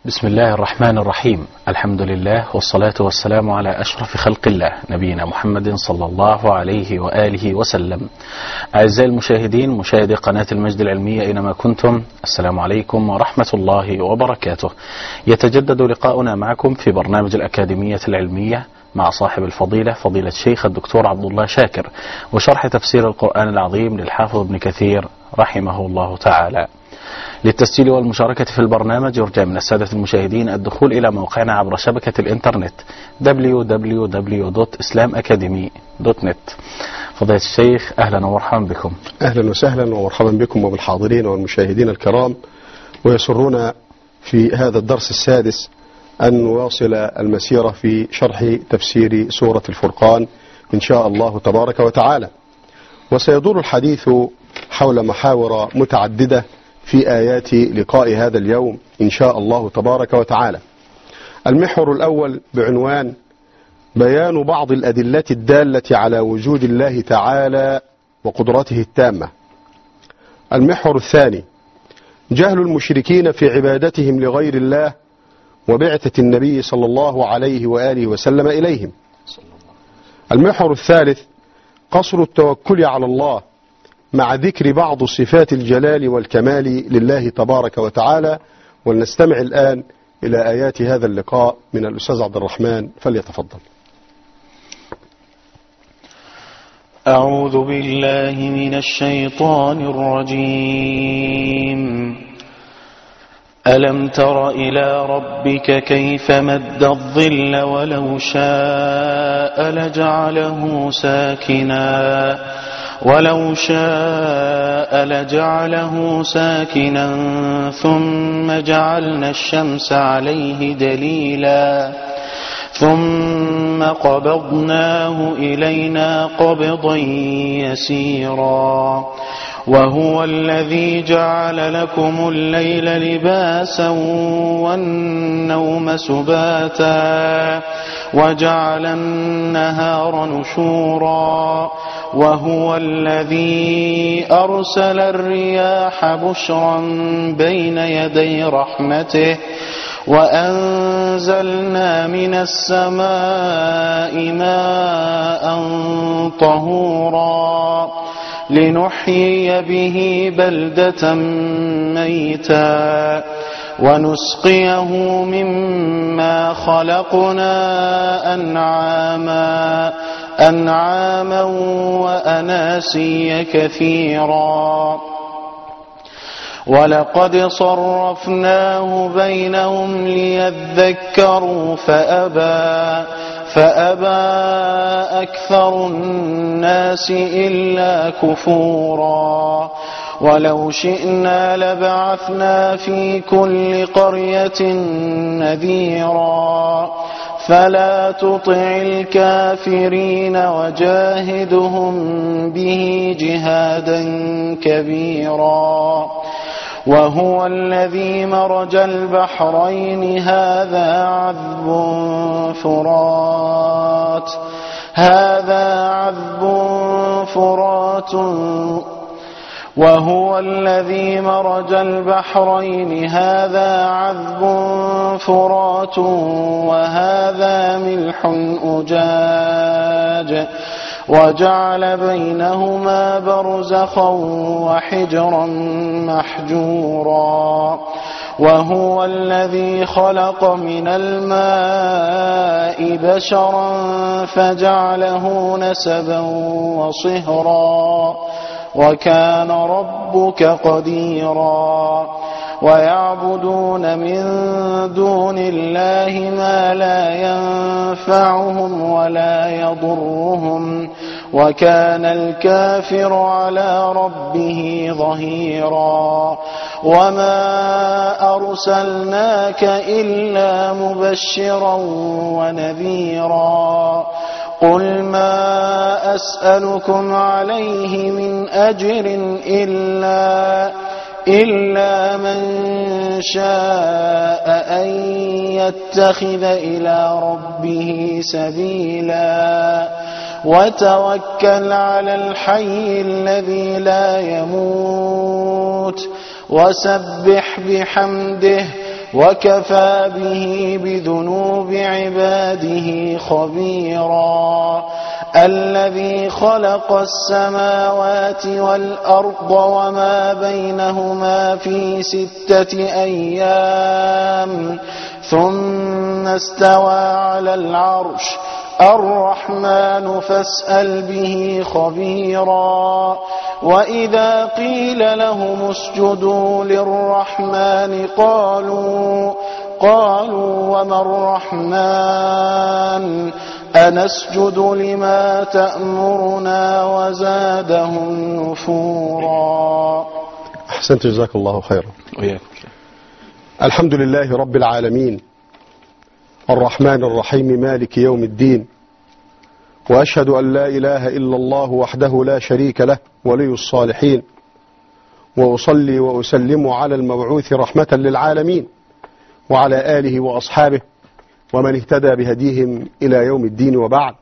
بسم الله الرحمن الرحيم. الحمد لله والصلاة والسلام على أشرف خلق الله نبينا محمد صلى الله عليه وآله وسلم. أعزائي المشاهدين، مشاهدي قناة المجد العلمية أينما كنتم، السلام عليكم ورحمة الله وبركاته. يتجدد لقاؤنا معكم في برنامج الأكاديمية العلمية مع صاحب الفضيلة فضيلة الشيخ الدكتور عبد الله شاكر، وشرح تفسير القرآن العظيم للحافظ ابن كثير رحمه الله تعالى. للتسجيل والمشاركة في البرنامج يرجى من السادة المشاهدين الدخول إلى موقعنا عبر شبكة الإنترنت www.islamacademy.net. فضيلة الشيخ، أهلا ومرحبا بكم. أهلا وسهلا ومرحبا بكم وبالحاضرين والمشاهدين الكرام، ويسرنا في هذا الدرس السادس أن نواصل المسيرة في شرح تفسير سورة الفرقان إن شاء الله تبارك وتعالى. وسيدور الحديث حول محاور متعددة في آيات لقاء هذا اليوم إن شاء الله تبارك وتعالى. المحور الأول بعنوان بيان بعض الأدلة الدالة على وجود الله تعالى وقدرته التامة. المحور الثاني جهل المشركين في عبادتهم لغير الله وبعثة النبي صلى الله عليه وآله وسلم إليهم. المحور الثالث قصر التوكل على الله مع ذكر بعض صفات الجلال والكمال لله تبارك وتعالى. ولنستمع الآن إلى آيات هذا اللقاء من الأستاذ عبد الرحمن، فليتفضل. أعوذ بالله من الشيطان الرجيم. ألم تر إلى ربك كيف مد الظل ولو شاء لجعله ساكنا ثم جعلنا الشمس عليه دليلا ثم قبضناه إلينا قبضا يسيرا. وهو الذي جعل لكم الليل لباسا والنوم سباتا وجعل النهار نشورا. وهو الذي أرسل الرياح بشرا بين يدي رحمته وأنزلنا من السماء ماء طهورا لنحيي به بلدة ميتا ونسقيه مما خلقنا أنعاما وأناسيا كثيرا. ولقد صرفناه بينهم ليذكروا فأبى أكثر الناس إلا كفورا. ولو شئنا لبعثنا في كل قرية نذيرا فلا تطع الكافرين وجاهدهم به جهادا كبيرا. وهو الذي مرج البحرين هذا عذب فرات وهو الذي مرج البحرين هذا عذب فرات وهذا ملح أجاج وجعل بينهما برزخا وحجرا محجورا. وهو الذي خلق من الماء بشرا فجعله نسبا وصهرا وكان ربك قديرا. ويعبدون من دون الله ما لا ينفعهم ولا يضرهم وكان الكافر على ربه ظهيرا. وما أرسلناك إلا مبشرا ونذيرا. قل ما أسألكم عليه من أجر إلا من شاء أن يتخذ إلى ربه سبيلا. وتوكل على الحي الذي لا يموت وسبح بحمده وكفى به بذنوب عباده خبيرا الذي خلق السماوات والأرض وما بينهما في 6 أيام ثم استوى على العرش الرحمن فاسأل به خبيرا وإذا قيل لهم اسجدوا للرحمن قالوا وما الرحمن أنسجد لما تأمرنا وزادهم نفورا. أحسنت، جزاك الله خيرا. وياك. الحمد لله رب العالمين الرحمن الرحيم مالك يوم الدين، وأشهد أن لا إله إلا الله وحده لا شريك له ولي الصالحين، وأصلي وأسلم على المبعوث رحمة للعالمين وعلى آله وأصحابه ومن اهتدى بهديهم إلى يوم الدين. وبعد،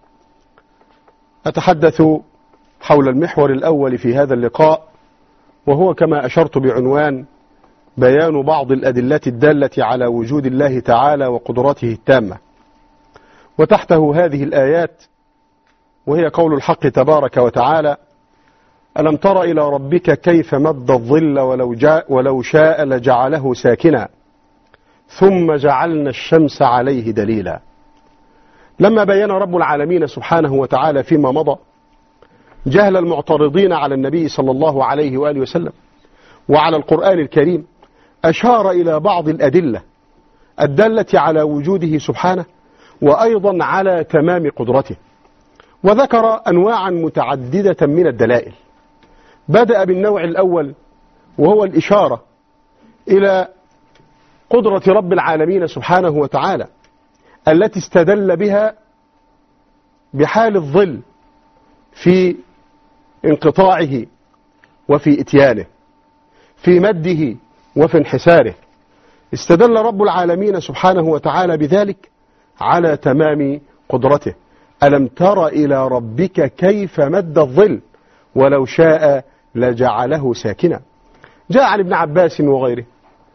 أتحدث حول المحور الأول في هذا اللقاء، وهو كما أشرت بعنوان بيان بعض الأدلة الدالة على وجود الله تعالى وقدرته التامة، وتحته هذه الآيات، وهي قول الحق تبارك وتعالى: ألم تر إلى ربك كيف مد الظل ولو شاء لجعله ساكنا ثم جعلنا الشمس عليه دليلا. لما بين رب العالمين سبحانه وتعالى فيما مضى جهل المعترضين على النبي صلى الله عليه وآله وسلم وعلى القرآن الكريم، أشار إلى بعض الأدلة الدالة على وجوده سبحانه وأيضا على تمام قدرته، وذكر أنواعا متعددة من الدلائل. بدأ بالنوع الأول، وهو الإشارة إلى قدرة رب العالمين سبحانه وتعالى التي استدل بها بحال الظل في انقطاعه وفي إتيانه، في مده وفي انحساره. استدل رب العالمين سبحانه وتعالى بذلك على تمام قدرته. ألم تر إلى ربك كيف مد الظل ولو شاء لجعله ساكنا. جاء عن ابن عباس وغيره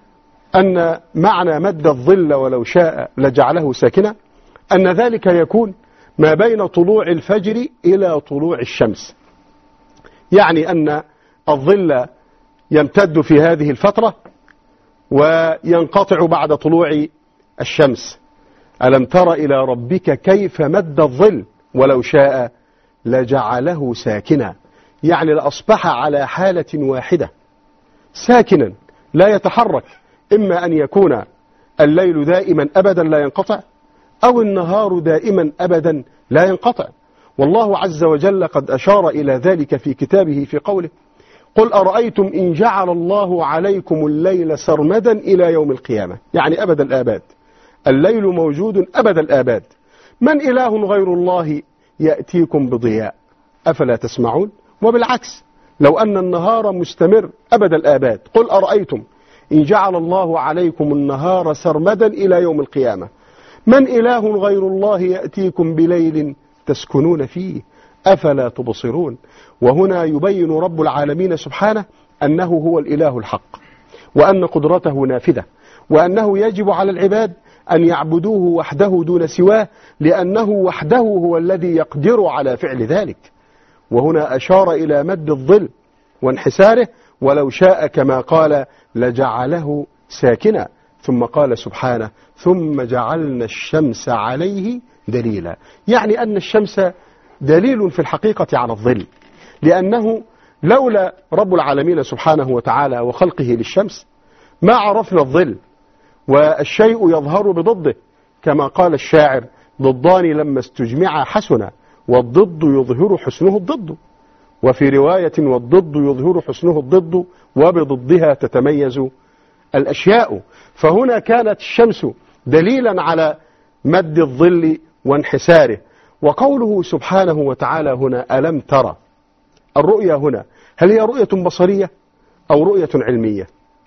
أن معنى مد الظل ولو شاء لجعله ساكنا أن ذلك يكون ما بين طلوع الفجر إلى طلوع الشمس، يعني أن الظل يمتد في هذه الفترة وينقطع بعد طلوع الشمس. ألم تر إلى ربك كيف مد الظل ولو شاء لجعله ساكنا، يعني لأصبح على حالة واحدة ساكنا لا يتحرك، إما أن يكون الليل دائما أبدا لا ينقطع، أو النهار دائما أبدا لا ينقطع. والله عز وجل قد أشار إلى ذلك في كتابه في قوله: قل أرأيتم إن جعل الله عليكم الليل سرمدا إلى يوم القيامة، يعني أبد الآباد، الليل موجود أبد الآباد، من إله غير الله يأتيكم بضياء أفلا تسمعون؟ وبالعكس، لو أن النهار مستمر أبد الآباد، قل أرأيتم إن جعل الله عليكم النهار سرمدا إلى يوم القيامة من إله غير الله يأتيكم بليل تسكنون فيه أفلا تبصرون. وهنا يبين رب العالمين سبحانه أنه هو الإله الحق، وأن قدرته نافذة، وأنه يجب على العباد أن يعبدوه وحده دون سواه، لأنه وحده هو الذي يقدر على فعل ذلك. وهنا أشار إلى مد الظل وانحساره ولو شاء كما قال لجعله ساكنا، ثم قال سبحانه: ثم جعلنا الشمس عليه دليلا، يعني أن الشمس دليل في الحقيقة على الظل، لأنه لولا رب العالمين سبحانه وتعالى وخلقه للشمس ما عرفنا الظل، والشيء يظهر بضده، كما قال الشاعر: ضدان لما استجمعا حسنا والضد يظهر حسنه الضد، وفي رواية: والضد يظهر حسنه الضد وبضدها تتميز الأشياء. فهنا كانت الشمس دليلا على مد الظل وانحساره. وقوله سبحانه وتعالى هنا ألم ترى، الرؤية هنا هل هي رؤية بصرية أو رؤية علمية؟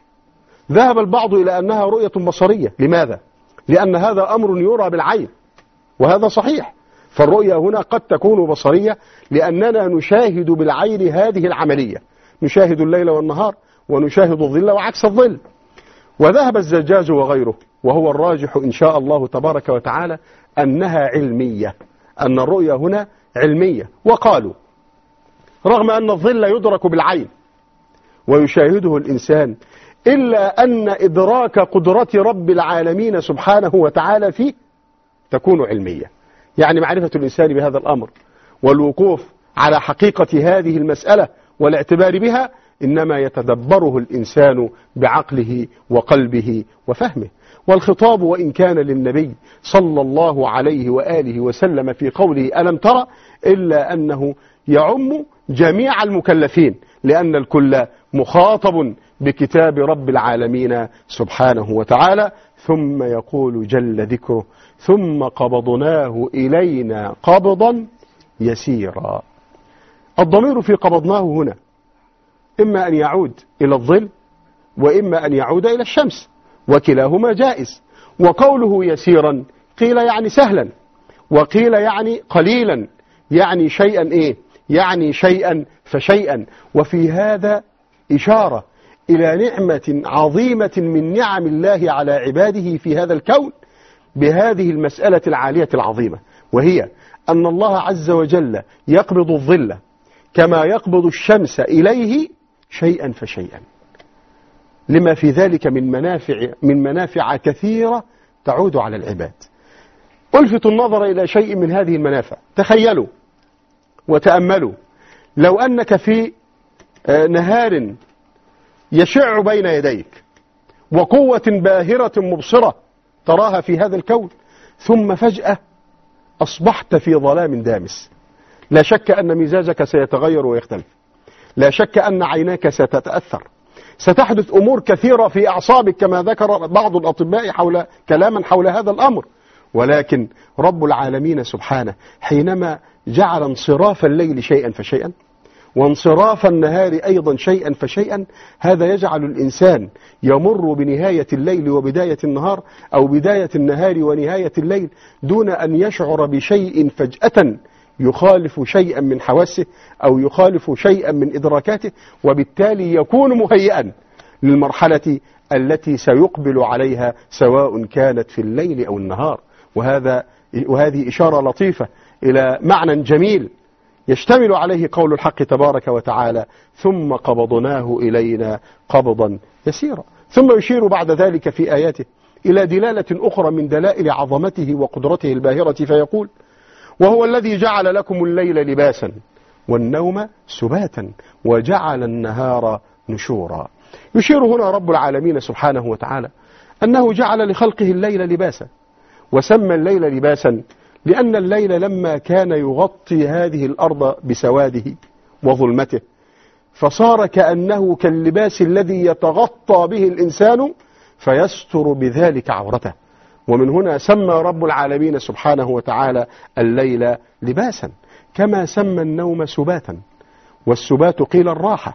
ذهب البعض إلى أنها رؤية بصرية. لماذا؟ لأن هذا أمر يرى بالعين، وهذا صحيح. فالرؤية هنا قد تكون بصرية لأننا نشاهد بالعين هذه العملية، نشاهد الليل والنهار ونشاهد الظل وعكس الظل. وذهب الزجاج وغيره وهو الراجح إن شاء الله تبارك وتعالى أنها علمية، أن الرؤية هنا علمية. وقالوا رغم أن الظل يدرك بالعين ويشاهده الإنسان، إلا أن إدراك قدرة رب العالمين سبحانه وتعالى فيه تكون علمية. يعني معرفة الإنسان بهذا الأمر والوقوف على حقيقة هذه المسألة والاعتبار بها إنما يتدبره الإنسان بعقله وقلبه وفهمه. والخطاب وإن كان للنبي صلى الله عليه وآله وسلم في قوله ألم ترى، إلا أنه يعم جميع المكلفين، لأن الكل مخاطب بكتاب رب العالمين سبحانه وتعالى. ثم يقول جل ذكره ثم قبضناه إلينا قبضا يسيرا. الضمير في قبضناه هنا إما أن يعود إلى الظل وإما أن يعود إلى الشمس، وكلاهما جائز. وقوله يسيرا قيل يعني سهلا، وقيل يعني قليلا، يعني شيئا إيه؟ يعني شيئا فشيئا. وفي هذا إشارة إلى نعمة عظيمة من نعم الله على عباده في هذا الكون بهذه المسألة العالية العظيمة، وهي أن الله عز وجل يقبض الظل كما يقبض الشمس إليه شيئا فشيئا، لما في ذلك من منافع كثيرة تعود على العباد. ألفت النظر إلى شيء من هذه المنافع. تخيلوا وتأملوا لو أنك في نهار يشع بين يديك وقوة باهرة مبصرة تراها في هذا الكون، ثم فجأة أصبحت في ظلام دامس. لا شك أن مزاجك سيتغير ويختلف، لا شك أن عيناك ستتأثر، ستحدث أمور كثيرة في أعصابك كما ذكر بعض الأطباء كلاما حول هذا الأمر. ولكن رب العالمين سبحانه حينما جعل انصراف الليل شيئا فشيئا وانصراف النهار أيضا شيئا فشيئا، هذا يجعل الإنسان يمر بنهاية الليل وبداية النهار، أو بداية النهار ونهاية الليل، دون أن يشعر بشيء فجأة يخالف شيئا من حواسه أو يخالف شيئا من إدراكاته، وبالتالي يكون مهيئا للمرحلة التي سيقبل عليها سواء كانت في الليل أو النهار. وهذه إشارة لطيفة إلى معنى جميل يشتمل عليه قول الحق تبارك وتعالى ثم قبضناه إلينا قبضا يسيرا. ثم يشير بعد ذلك في آياته إلى دلالة أخرى من دلائل عظمته وقدرته الباهرة فيقول وهو الذي جعل لكم الليل لباسا والنوم سباتا وجعل النهار نشورا. يشير هنا رب العالمين سبحانه وتعالى أنه جعل لخلقه الليل لباسا، وسمى الليل لباسا لأن الليل لما كان يغطي هذه الأرض بسواده وظلمته فصار كأنه كاللباس الذي يتغطى به الإنسان فيستر بذلك عورته. ومن هنا سمى رب العالمين سبحانه وتعالى الليل لباسا، كما سمى النوم سباتا، والسبات قيل الراحة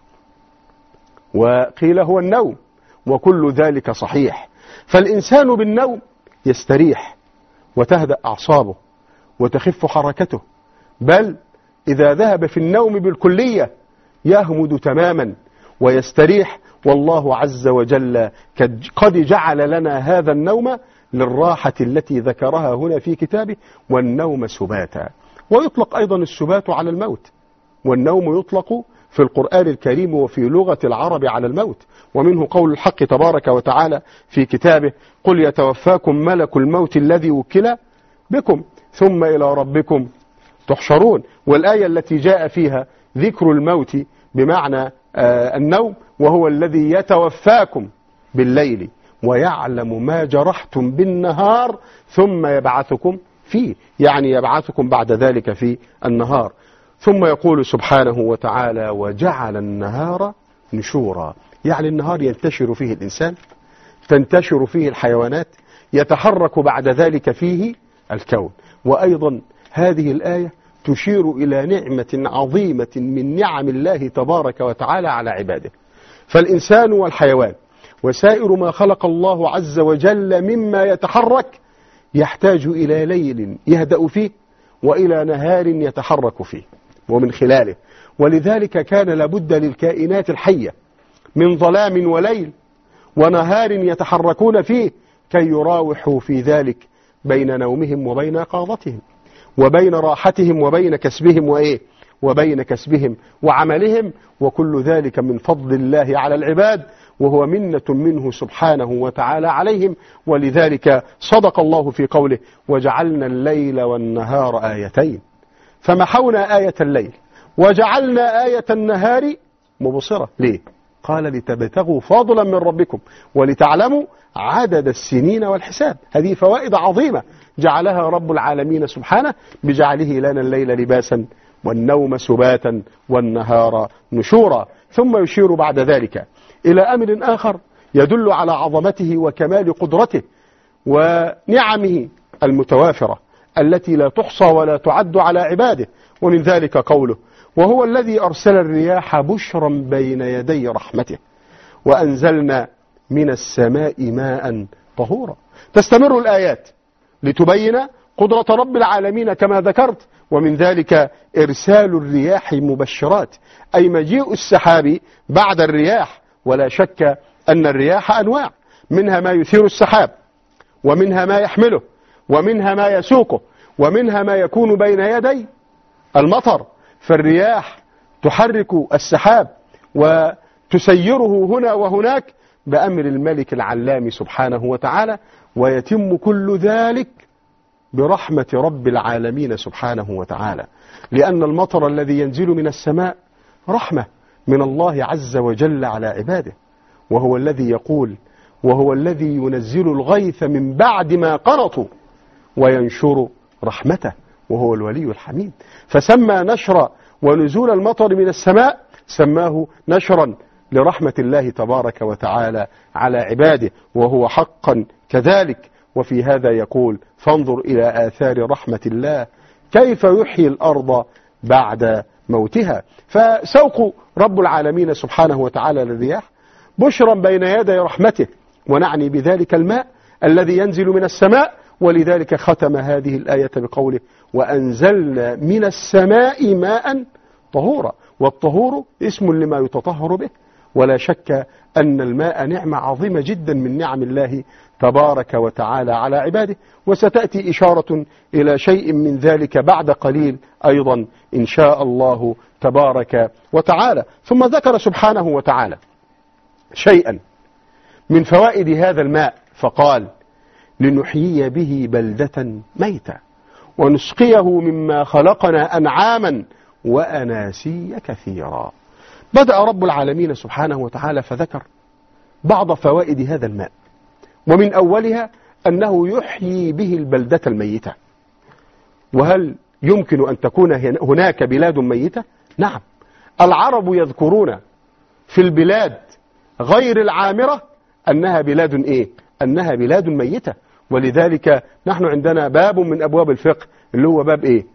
وقيل هو النوم، وكل ذلك صحيح. فالإنسان بالنوم يستريح وتهدأ أعصابه وتخف حركته، بل إذا ذهب في النوم بالكلية يهمد تماما ويستريح. والله عز وجل قد جعل لنا هذا النوم للراحة التي ذكرها هنا في كتابه، والنوم سباتا. ويطلق أيضا السبات على الموت، والنوم يطلق في القرآن الكريم وفي لغة العرب على الموت. ومنه قول الحق تبارك وتعالى في كتابه قل يتوفاكم ملك الموت الذي وكل بكم ثم إلى ربكم تحشرون. والآية التي جاء فيها ذكر الموت بمعنى النوم، وهو الذي يتوفاكم بالليل ويعلم ما جرحتم بالنهار ثم يبعثكم فيه، يعني يبعثكم بعد ذلك في النهار. ثم يقول سبحانه وتعالى وجعل النهار نشورا، يعني النهار ينتشر فيه الإنسان، تنتشر فيه الحيوانات، يتحرك بعد ذلك فيه الكون. وأيضا هذه الآية تشير إلى نعمة عظيمة من نعم الله تبارك وتعالى على عباده. فالإنسان والحيوان وسائر ما خلق الله عز وجل مما يتحرك يحتاج إلى ليل يهدأ فيه وإلى نهار يتحرك فيه ومن خلاله. ولذلك كان لابد للكائنات الحية من ظلام وليل، ونهار يتحركون فيه كي يراوحوا في ذلك بين نومهم وبين يقظتهم، وبين راحتهم وبين كسبهم وبين كسبهم وعملهم، وكل ذلك من فضل الله على العباد، وهو منة منه سبحانه وتعالى عليهم. ولذلك صدق الله في قوله: وجعلنا الليل والنهار آيتين فمحونا آية الليل وجعلنا آية النهار مبصرة. ليه؟ قال: لتبتغوا فضلا من ربكم ولتعلموا عدد السنين والحساب. هذه فوائد عظيمة جعلها رب العالمين سبحانه بجعله لنا الليل لباسا والنوم سباتا والنهار نشورا. ثم يشير بعد ذلك إلى أمر آخر يدل على عظمته وكمال قدرته ونعمه المتوافرة التي لا تحصى ولا تعد على عباده، ومن ذلك قوله: وهو الذي أرسل الرياح بشرا بين يدي رحمته وأنزلنا من السماء ماء طهورا. تستمر الآيات لتبين قدرة رب العالمين كما ذكرت، ومن ذلك إرسال الرياح مبشرات، أي مجيء السحاب بعد الرياح. ولا شك أن الرياح أنواع، منها ما يثير السحاب، ومنها ما يحمله، ومنها ما يسوقه، ومنها ما يكون بين يدي المطر. فالرياح تحرك السحاب وتسيره هنا وهناك بأمر الملك العلام سبحانه وتعالى، ويتم كل ذلك برحمة رب العالمين سبحانه وتعالى، لأن المطر الذي ينزل من السماء رحمة من الله عز وجل على عباده، وهو الذي يقول: وهو الذي ينزل الغيث من بعد ما قنطوا وينشر رحمته وهو الولي الحميد. فسمى نشر ونزول المطر من السماء سماه نشرا لرحمة الله تبارك وتعالى على عباده، وهو حقا كذلك. وفي هذا يقول: فانظر إلى آثار رحمة الله كيف يحيي الأرض بعد موتها. فسوق رب العالمين سبحانه وتعالى للرياح بشرا بين يدي رحمته، ونعني بذلك الماء الذي ينزل من السماء. ولذلك ختم هذه الآية بقوله: وأنزلنا من السماء ماء طهورا. والطهور اسم لما يتطهر به، ولا شك أن الماء نعمة عظيمة جدا من نعم الله تبارك وتعالى على عباده، وستأتي إشارة إلى شيء من ذلك بعد قليل أيضا إن شاء الله تبارك وتعالى. ثم ذكر سبحانه وتعالى شيئا من فوائد هذا الماء فقال: لنحيي به بلدة ميتة ونسقيه مما خلقنا أنعاما وأناسيا كثيرا. بدأ رب العالمين سبحانه وتعالى فذكر بعض فوائد هذا الماء، ومن أولها أنه يحيي به البلدة الميتة. وهل يمكن أن تكون هناك بلاد ميتة؟ نعم، العرب يذكرون في البلاد غير العامرة أنها بلاد إيه؟ أنها بلاد ميتة. ولذلك نحن عندنا باب من أبواب الفقه اللي هو باب إيه؟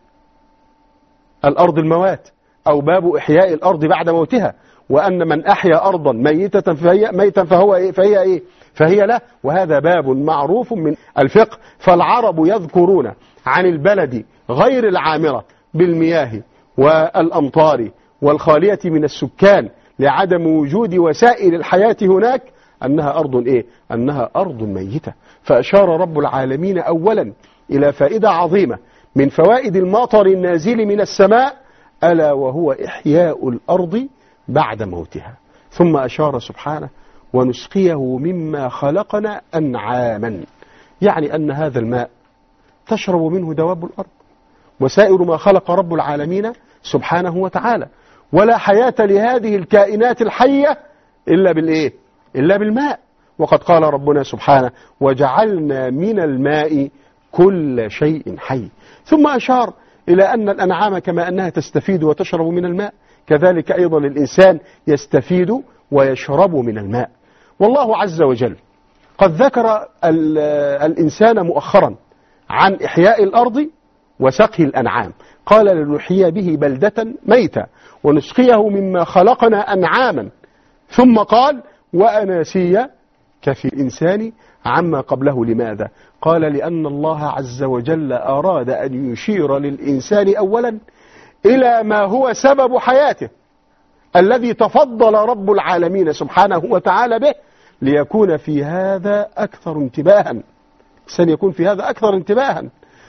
الأرض الموات، أو باب إحياء الأرض بعد موتها، وأن من أحيا أرضا ميتة فهو إيه؟ فهي إيه؟ فهي له. وهذا باب معروف من الفقه. فالعرب يذكرون عن البلد غير العامرة بالمياه والأمطار والخالية من السكان لعدم وجود وسائل الحياة هناك أنها أرض إيه؟ أنها أرض ميتة. فأشار رب العالمين أولا إلى فائدة عظيمة من فوائد المطر النازل من السماء، ألا وهو إحياء الأرض بعد موتها. ثم أشار سبحانه: ونسقيه مما خلقنا أنعاما، يعني أن هذا الماء تشرب منه دواب الأرض وسائر ما خلق رب العالمين سبحانه وتعالى. ولا حياة لهذه الكائنات الحية إلا بالإيه؟ إلا بالماء. وقد قال ربنا سبحانه: وجعلنا من الماء كل شيء حي. ثم أشار إلى أن الأنعام كما أنها تستفيد وتشرب من الماء، كذلك أيضا الإنسان يستفيد ويشرب من الماء. والله عز وجل قد ذكر الإنسان مؤخرا عن إحياء الأرض وسقي الأنعام، قال: لنحيي به بلدة ميتة ونسقيه مما خلقنا أنعاما. ثم قال: وأناسيا كفي الإنسان عما قبله. لماذا؟ قال: لأن الله عز وجل أراد أن يشير للإنسان أولا إلى ما هو سبب حياته الذي تفضل رب العالمين سبحانه وتعالى به، ليكون في هذا أكثر انتباها، الإنسان يكون في هذا أكثر انتباها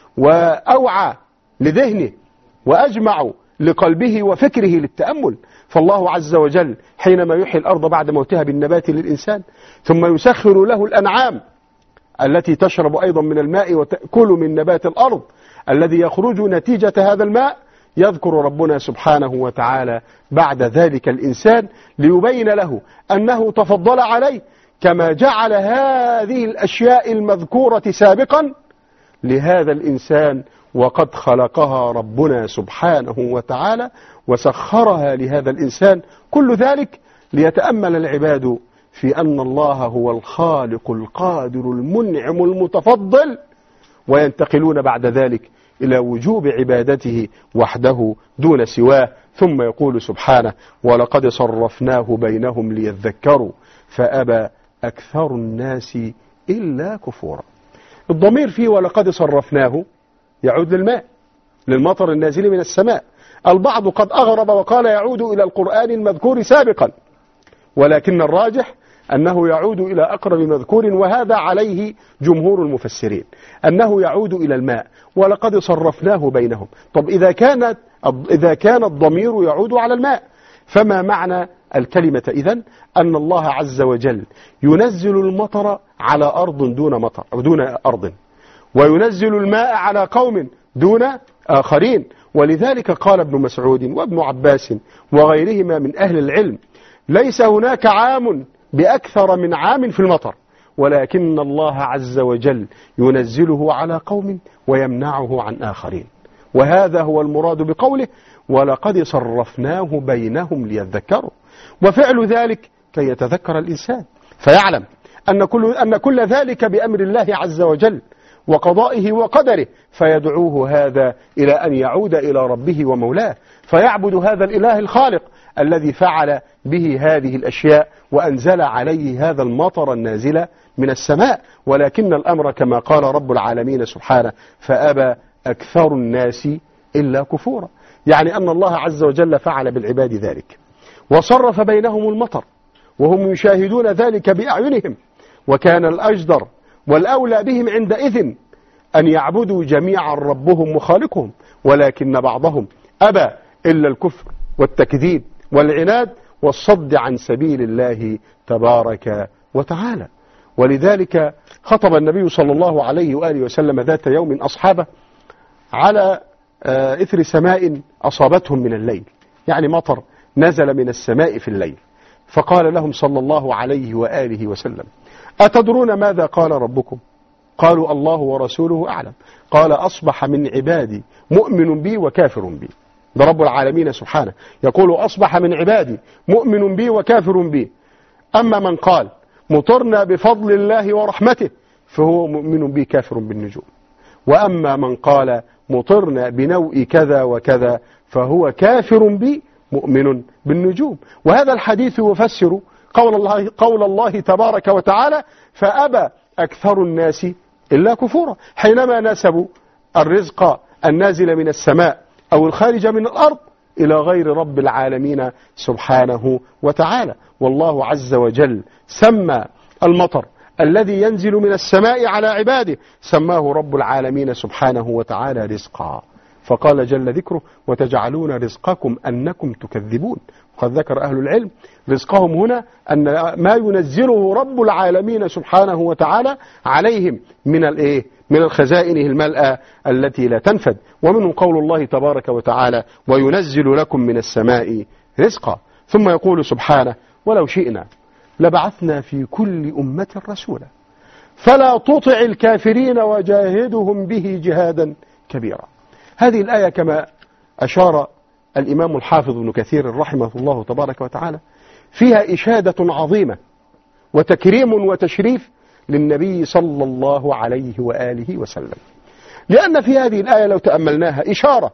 وأوعى لذهنه وأجمع لقلبه وفكره للتأمل. فالله عز وجل حينما يحيي الأرض بعد موتها بالنبات للإنسان، ثم يسخر له الأنعام التي تشرب أيضا من الماء وتأكل من نبات الأرض الذي يخرج نتيجة هذا الماء، يذكر ربنا سبحانه وتعالى بعد ذلك الإنسان ليبين له أنه تفضل عليه كما جعل هذه الأشياء المذكورة سابقا لهذا الإنسان، وقد خلقها ربنا سبحانه وتعالى وسخرها لهذا الإنسان. كل ذلك ليتأمل العباد في أن الله هو الخالق القادر المنعم المتفضل، وينتقلون بعد ذلك إلى وجوب عبادته وحده دون سواه. ثم يقول سبحانه: ولقد صرفناه بينهم ليذكروا فأبى أكثر الناس إلا كفورا. الضمير فيه ولقد صرفناه يعود للماء، للمطر النازل من السماء. البعض قد أغرب وقال يعود إلى القرآن المذكور سابقا، ولكن الراجح أنه يعود إلى أقرب مذكور، وهذا عليه جمهور المفسرين، أنه يعود إلى الماء. ولقد صرفناه بينهم. طب إذا كان الضمير يعود على الماء، فما معنى الكلمة إذن؟ أن الله عز وجل ينزل المطر على أرض دون مطر أو دون أرض، وينزل الماء على قوم دون آخرين. ولذلك قال ابن مسعود وابن عباس وغيرهما من أهل العلم: ليس هناك عام بأكثر من عام في المطر، ولكن الله عز وجل ينزله على قوم ويمنعه عن آخرين. وهذا هو المراد بقوله: ولقد صرفناه بينهم ليذكروا. وفعل ذلك كي يتذكر الإنسان فيعلم أن كل ذلك بأمر الله عز وجل وقضائه وقدره، فيدعوه هذا إلى أن يعود إلى ربه ومولاه، فيعبد هذا الإله الخالق الذي فعل به هذه الأشياء وأنزل عليه هذا المطر النازل من السماء. ولكن الأمر كما قال رب العالمين سبحانه: فأبى أكثر الناس إلا كفورا. يعني أن الله عز وجل فعل بالعباد ذلك وصرف بينهم المطر وهم يشاهدون ذلك بأعينهم، وكان الأجدر والأولى بهم عندئذ أن يعبدوا جميعا ربهم وخالقهم، ولكن بعضهم أبى إلا الكفر والتكذيب والعناد والصد عن سبيل الله تبارك وتعالى. ولذلك خطب النبي صلى الله عليه وآله وسلم ذات يوم أصحابه على إثر سماء أصابتهم من الليل، يعني مطر نزل من السماء في الليل، فقال لهم صلى الله عليه وآله وسلم: أتدرون ماذا قال ربكم؟ قالوا: الله ورسوله أعلم. قال: أصبح من عبادي مؤمن بي وكافر بي. ده رب العالمين سبحانه يقول: أصبح من عبادي مؤمن بي وكافر بي. أما من قال مطرنا بفضل الله ورحمته فهو مؤمن بي كافر بالنجوم، وأما من قال مطرنا بنوء كذا وكذا فهو كافر بي مؤمن بالنجوم. وهذا الحديث يفسر قول الله تبارك وتعالى: فأبى أكثر الناس إلا كفورا، حينما نسبوا الرزق النازل من السماء أو الخارج من الأرض إلى غير رب العالمين سبحانه وتعالى. والله عز وجل سمى المطر الذي ينزل من السماء على عباده سماه رب العالمين سبحانه وتعالى رزقا، فقال جل ذكره: وتجعلون رزقكم أنكم تكذبون. قد ذكر أهل العلم رزقهم هنا أن ما ينزله رب العالمين سبحانه وتعالى عليهم من الخزائن الملأى التي لا تنفد. ومنه قول الله تبارك وتعالى: وينزل لكم من السماء رزقا. ثم يقول سبحانه: ولو شئنا لبعثنا في كل أمة رسولا فلا تطع الكافرين وجاهدهم به جهادا كبيرا. هذه الآية كما أشار الإمام الحافظ ابن كثير رحمه الله تبارك وتعالى فيها إشادة عظيمة وتكريم وتشريف للنبي صلى الله عليه وآله وسلم، لأن في هذه الآية لو تأملناها إشارة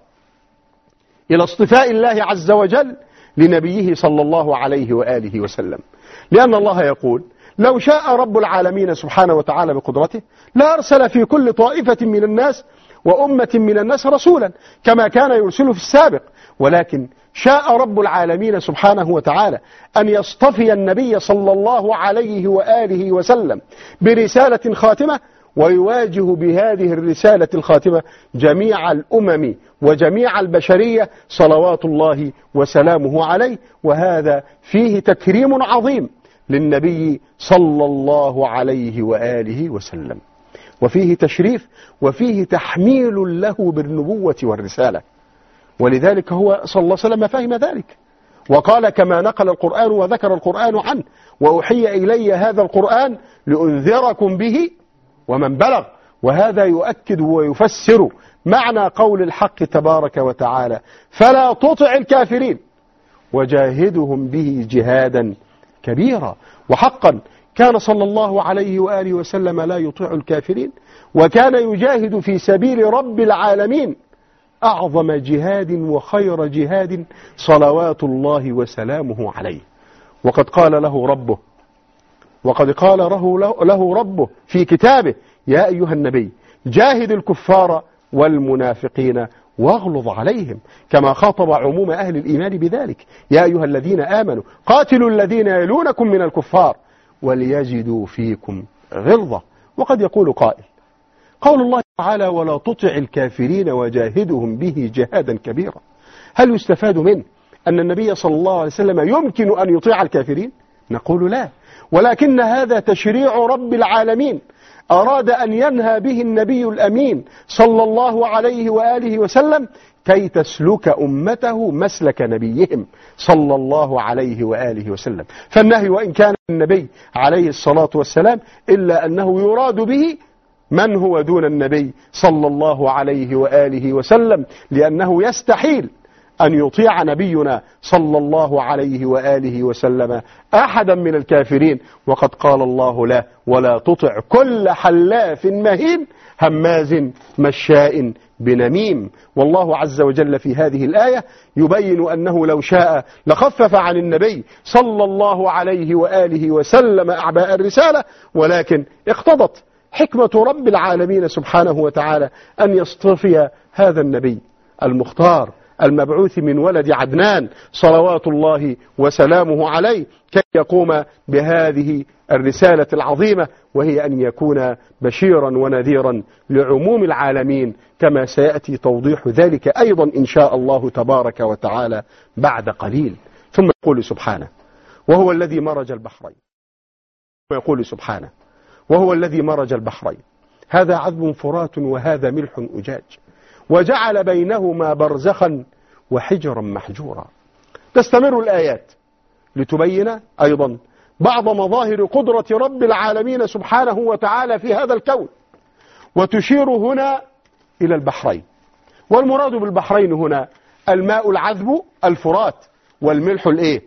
إلى اصطفاء الله عز وجل لنبيه صلى الله عليه وآله وسلم، لأن الله يقول: لو شاء رب العالمين سبحانه وتعالى بقدرته لأرسل في كل طائفة من الناس وأمة من الناس رسولا كما كان يرسله في السابق، ولكن شاء رب العالمين سبحانه وتعالى أن يصطفي النبي صلى الله عليه وآله وسلم برسالة خاتمة، ويواجه بهذه الرسالة الخاتمة جميع الأمم وجميع البشرية صلوات الله وسلامه عليه. وهذا فيه تكريم عظيم للنبي صلى الله عليه وآله وسلم، وفيه تشريف، وفيه تحميل له بالنبوة والرسالة. ولذلك هو صلى الله عليه وسلم فهم ذلك، وقال كما نقل القرآن وذكر القرآن عنه: وأوحي إلي هذا القرآن لأنذركم به ومن بلغ. وهذا يؤكد ويفسر معنى قول الحق تبارك وتعالى: فلا تطع الكافرين وجاهدهم به جهادا كبيرا. وحقا كان صلى الله عليه وآله وسلم لا يطيع الكافرين، وكان يجاهد في سبيل رب العالمين أعظم جهاد وخير جهاد صلوات الله وسلامه عليه. وقد قال له ربه في كتابه: يا أيها النبي جاهد الكفار والمنافقين واغلظ عليهم، كما خاطب عموم أهل الإيمان بذلك: يا أيها الذين آمنوا قاتلوا الذين يلونكم من الكفار وليجدوا فيكم غلظة. وقد يقول قائل: قول الله تعالى: ولا تطع الكافرين وجاهدهم به جهادا كبيرا، هل يستفاد منه أن النبي صلى الله عليه وسلم يمكن أن يطيع الكافرين؟ نقول لا، ولكن هذا تشريع رب العالمين أراد أن ينهى به النبي الأمين صلى الله عليه وآله وسلم كي تسلك أمته مسلك نبيهم صلى الله عليه وآله وسلم. فالنهي وإن كان النبي عليه الصلاة والسلام إلا أنه يراد به من هو دون النبي صلى الله عليه وآله وسلم، لأنه يستحيل أن يطيع نبينا صلى الله عليه وآله وسلم أحدا من الكافرين. وقد قال الله له: ولا تطع كل حلاف مهين هماز مشاء بنميم. والله عز وجل في هذه الآية يبين أنه لو شاء لخفف عن النبي صلى الله عليه وآله وسلم أعباء الرسالة، ولكن اقتضت حكمة رب العالمين سبحانه وتعالى أن يصطفي هذا النبي المختار المبعوث من ولد عدنان صلوات الله وسلامه عليه كي يقوم بهذه الرسالة العظيمة، وهي أن يكون بشيرا ونذيرا لعموم العالمين، كما سيأتي توضيح ذلك أيضا إن شاء الله تبارك وتعالى بعد قليل. ثم يقول سبحانه: وهو الذي مرج البحرين. ويقول سبحانه: وهو الذي مرج البحرين هذا عذب فرات وهذا ملح أجاج وجعل بينهما برزخا وحجرا محجورا. تستمر الآيات لتبين أيضا بعض مظاهر قدرة رب العالمين سبحانه وتعالى في هذا الكون، وتشير هنا إلى البحرين. والمراد بالبحرين هنا الماء العذب الفرات، والملح الإيه؟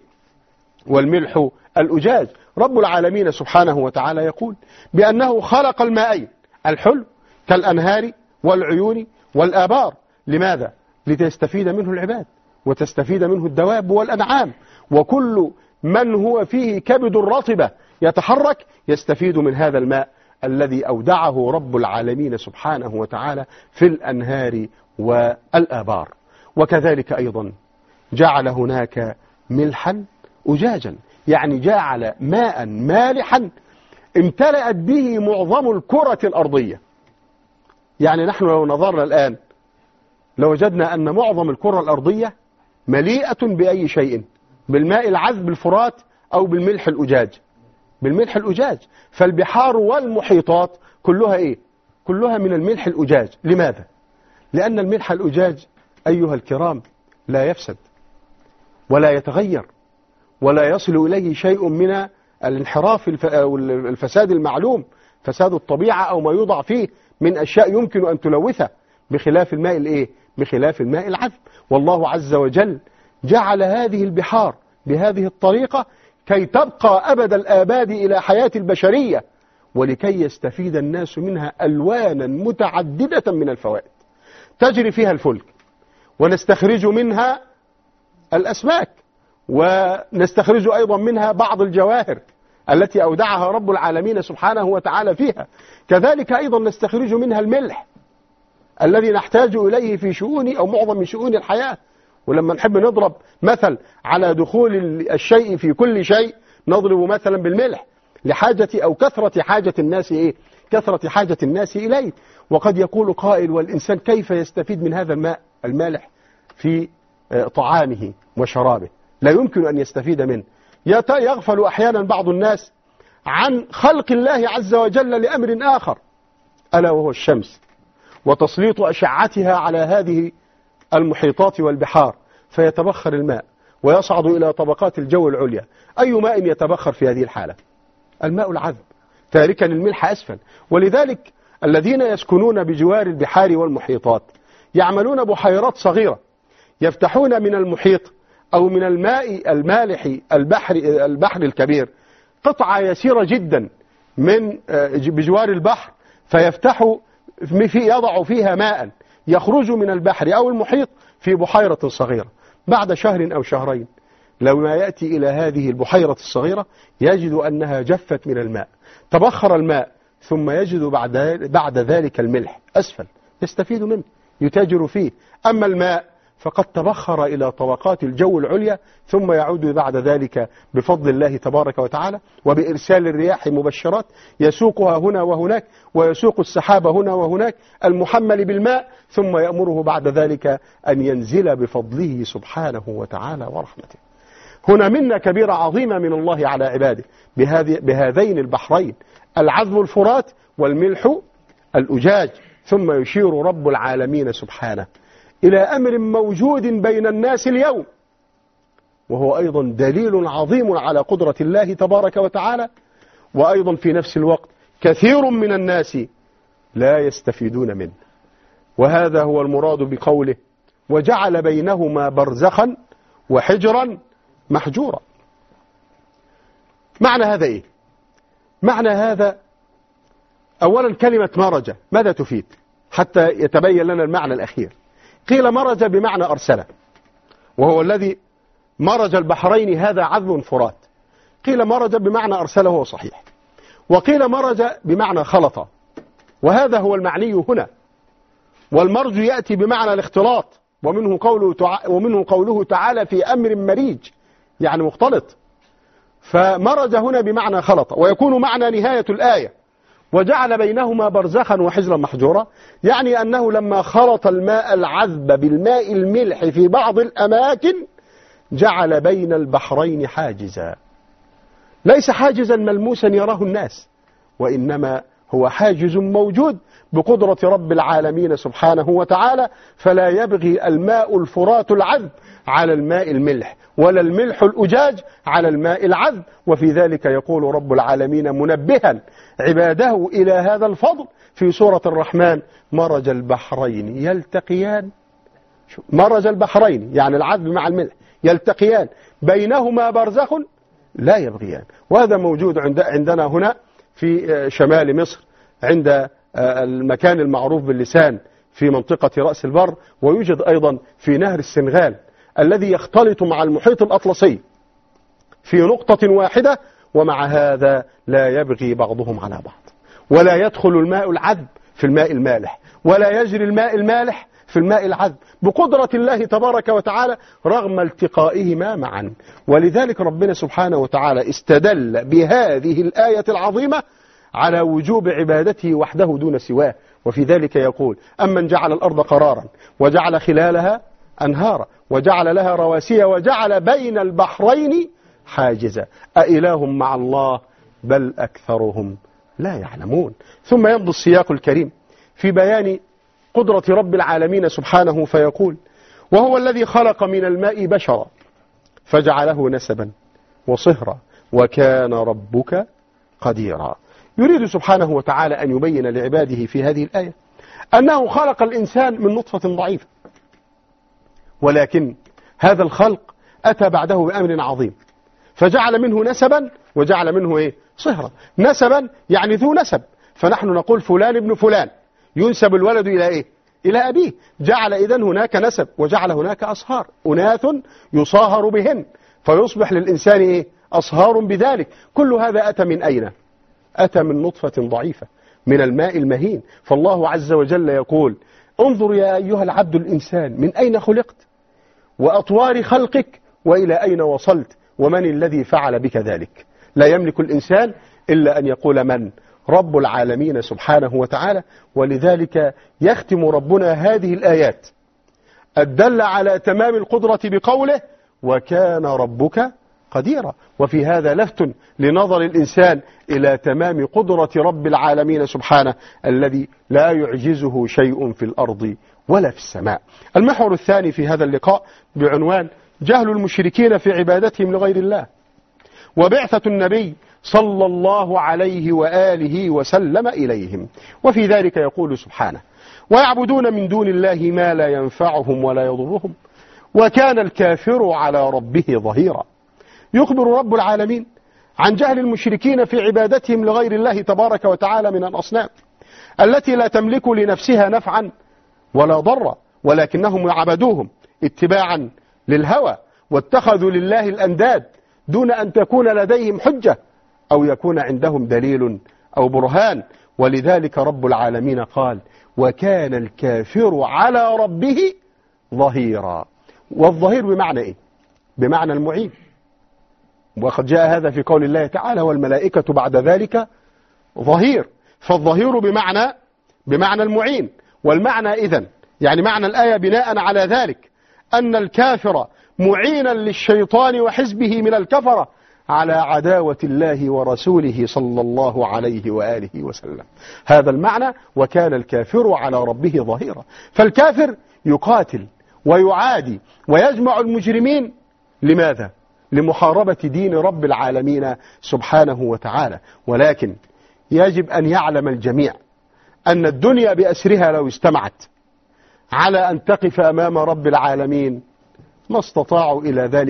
والملح الأجاج. رب العالمين سبحانه وتعالى يقول بأنه خلق الماءين الحلو كالأنهار والعيون والآبار. لماذا؟ لتستفيد منه العباد وتستفيد منه الدواب والأنعام، وكل من هو فيه كبد رطبة يتحرك يستفيد من هذا الماء الذي أودعه رب العالمين سبحانه وتعالى في الأنهار والآبار. وكذلك أيضا جعل هناك ملحا أجاجا، يعني جعل ماء مالحا امتلأت به معظم الكرة الأرضية. يعني نحن لو نظرنا الآن لوجدنا أن معظم الكرة الأرضية مليئة بأي شيء، بالماء العذب الفرات أو بالملح الأجاج. بالملح الأجاج، فالبحار والمحيطات كلها إيه؟ كلها من الملح الأجاج. لماذا؟ لأن الملح الأجاج أيها الكرام لا يفسد ولا يتغير ولا يصل إليه شيء من الانحراف أو الفساد المعلوم، فساد الطبيعة أو ما يوضع فيه من أشياء يمكن أن تلوثه، بخلاف الماء الإيه؟ بخلاف الماء العذب. والله عز وجل جعل هذه البحار بهذه الطريقة كي تبقى أبد الآباد إلى حياة البشرية، ولكي يستفيد الناس منها ألوانا متعددة من الفوائد. تجري فيها الفلك، ونستخرج منها الأسماك، ونستخرج أيضا منها بعض الجواهر التي أودعها رب العالمين سبحانه وتعالى فيها. كذلك أيضا نستخرج منها الملح الذي نحتاج إليه في شؤون أو معظم من شؤون الحياة. ولما نحب نضرب مثل على دخول الشيء في كل شيء نضرب مثلا بالملح لحاجة أو كثرة حاجة الناس كثرة حاجة الناس إليه. وقد يقول قائل: والإنسان كيف يستفيد من هذا الماء المالح في طعامه وشرابه؟ لا يمكن أن يستفيد منه. يغفل أحيانا بعض الناس عن خلق الله عز وجل لأمر آخر، ألا وهو الشمس وتسليط أشعتها على هذه المحيطات والبحار فيتبخر الماء ويصعد إلى طبقات الجو العليا. أي ماء يتبخر في هذه الحالة؟ الماء العذب، تاركا الملح أسفل. ولذلك الذين يسكنون بجوار البحار والمحيطات يعملون بحيرات صغيرة، يفتحون من المحيط أو من الماء المالح البحر الكبير قطعة يسيرة جدا من بجوار البحر، فيفتحوا يضع فيها ماء يخرج من البحر أو المحيط في بحيرة صغيرة. بعد شهر أو شهرين لما يأتي إلى هذه البحيرة الصغيرة يجد أنها جفت من الماء، تبخر الماء، ثم يجد بعد ذلك الملح أسفل يستفيد منه يتاجر فيه. أما الماء فقد تبخر إلى طبقات الجو العليا، ثم يعود بعد ذلك بفضل الله تبارك وتعالى وبإرسال الرياح مبشرات يسوقها هنا وهناك، ويسوق السحاب هنا وهناك المحمل بالماء، ثم يأمره بعد ذلك أن ينزل بفضله سبحانه وتعالى ورحمته. هنا منة كبيرة عظيمة من الله على عباده بهذين البحرين، العذب الفرات والملح الأجاج. ثم يشير رب العالمين سبحانه إلى أمر موجود بين الناس اليوم، وهو أيضا دليل عظيم على قدرة الله تبارك وتعالى، وأيضا في نفس الوقت كثير من الناس لا يستفيدون منه. وهذا هو المراد بقوله: وجعل بينهما برزخا وحجرا محجورا. معنى هذا إيه؟ معنى هذا أولا كلمة مرج ماذا تفيد حتى يتبين لنا المعنى الأخير؟ قيل مرج بمعنى أرسل، وهو الذي مرج البحرين، هذا عذب فرات. قيل مرج بمعنى أرسله، وهو صحيح. وقيل مرج بمعنى خلط، وهذا هو المعني هنا. والمرج يأتي بمعنى الاختلاط، ومنه قوله تعالى في أمر مريج، يعني مختلط. فمرج هنا بمعنى خلط، ويكون معنى نهاية الآية وجعل بينهما برزخا وحجرا محجورا، يعني أنه لما خلط الماء العذب بالماء الملح في بعض الأماكن جعل بين البحرين حاجزا، ليس حاجزا ملموسا يراه الناس، وإنما هو حاجز موجود بقدرة رب العالمين سبحانه وتعالى. فلا يبغي الماء الفرات العذب على الماء الملح، ولا الملح الأجاج على الماء العذب. وفي ذلك يقول رب العالمين منبها عباده إلى هذا الفضل في سورة الرحمن: مرج البحرين يلتقيان. مرج البحرين يعني العذب مع الملح، يلتقيان بينهما برزخ لا يبغيان. وهذا موجود عندنا هنا في شمال مصر عند المكان المعروف باللسان في منطقة رأس البر، ويوجد أيضا في نهر السنغال الذي يختلط مع المحيط الأطلسي في نقطة واحدة، ومع هذا لا يبغي بعضهم على بعض، ولا يدخل الماء العذب في الماء المالح، ولا يجري الماء المالح في الماء العذب، بقدرة الله تبارك وتعالى رغم التقائهما معا. ولذلك ربنا سبحانه وتعالى استدل بهذه الآية العظيمة على وجوب عبادته وحده دون سواه. وفي ذلك يقول: أمن جعل الأرض قرارا وجعل خلالها أنهارا وجعل لها رواسي وجعل بين البحرين حاجزا أإله مع الله بل أكثرهم لا يعلمون. ثم يمضي السياق الكريم في بيان قدرة رب العالمين سبحانه فيقول: وهو الذي خلق من الماء بشرا فجعله نسبا وصهرا وكان ربك قديرا. يريد سبحانه وتعالى أن يبين لعباده في هذه الآية أنه خلق الإنسان من نطفة ضعيفة، ولكن هذا الخلق أتى بعده بأمر عظيم، فجعل منه نسبا وجعل منه صهرا. نسبا يعني ذو نسب، فنحن نقول فلان ابن فلان، ينسب الولد إلى إلى أبيه. جعل إذن هناك نسب وجعل هناك أصهار، أناث يصاهر بهن فيصبح للإنسان أصهار بذلك. كل هذا أتى من أين؟ أتى من نطفة ضعيفة من الماء المهين. فالله عز وجل يقول: انظر يا أيها العبد الإنسان من أين خلقت، وأطوار خلقك، وإلى أين وصلت، ومن الذي فعل بك ذلك. لا يملك الإنسان إلا أن يقول من؟ رب العالمين سبحانه وتعالى. ولذلك يختم ربنا هذه الآيات الدل على تمام القدرة بقوله وكان ربك قديرا. وفي هذا لفت لنظر الإنسان إلى تمام قدرة رب العالمين سبحانه الذي لا يعجزه شيء في الأرض ولا في السماء. المحور الثاني في هذا اللقاء بعنوان جهل المشركين في عبادتهم لغير الله، وبعثة النبي صلى الله عليه وآله وسلم إليهم. وفي ذلك يقول سبحانه ويعبدون من دون الله ما لا ينفعهم ولا يضرهم وكان الكافر على ربه ظهيرا. يخبر رب العالمين عن جهل المشركين في عبادتهم لغير الله تبارك وتعالى من الأصنام التي لا تملك لنفسها نفعا ولا ضرا، ولكنهم عبدوهم اتباعا للهوى، واتخذوا لله الأنداد دون أن تكون لديهم حجة أو يكون عندهم دليل أو برهان. ولذلك رب العالمين قال وكان الكافر على ربه ظهيرا. والظهير بمعنى إيه؟ بمعنى المعين. وقد جاء هذا في قول الله تعالى والملائكة بعد ذلك ظهير. فالظهير بمعنى المعين. والمعنى إذن يعني معنى الآية بناء على ذلك أن الكافر معينا للشيطان وحزبه من الكفرة على عداوة الله ورسوله صلى الله عليه وآله وسلم. هذا المعنى وكان الكافر على ربه ظهيرا. فالكافر يقاتل ويعادي ويجمع المجرمين. لماذا؟ لمحاربة دين رب العالمين سبحانه وتعالى. ولكن يجب أن يعلم الجميع أن الدنيا بأسرها لو استمعت على أن تقف أمام رب العالمين ما استطاعوا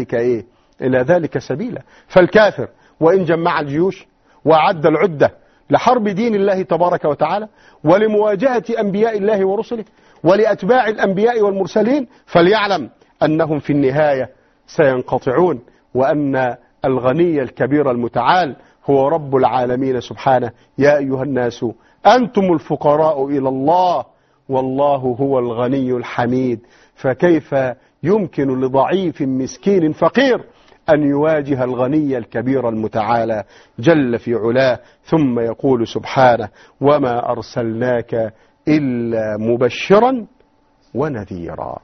إلى ذلك سبيلا. فالكافر وإن جمع الجيوش وأعد العدة لحرب دين الله تبارك وتعالى ولمواجهة أنبياء الله ورسله ولأتباع الأنبياء والمرسلين، فليعلم أنهم في النهاية سينقطعون، وأن الغني الكبير المتعال هو رب العالمين سبحانه. يا أيها الناس أنتم الفقراء إلى الله والله هو الغني الحميد. فكيف يمكن لضعيف مسكين فقير أن يواجه الغني الكبير المتعالى جل في علاه؟ ثم يقول سبحانه وما أرسلناك إلا مبشرا ونذيرا.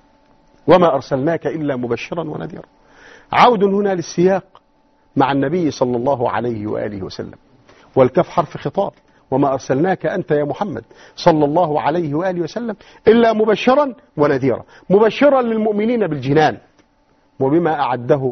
وما أرسلناك إلا مبشرا ونذيرا. عود هنا للسياق مع النبي صلى الله عليه وآله وسلم، والكف حرف خطاب. وما أرسلناك أنت يا محمد صلى الله عليه وآله وسلم إلا مبشرا ونذيرا. مبشرا للمؤمنين بالجنان وبما أعده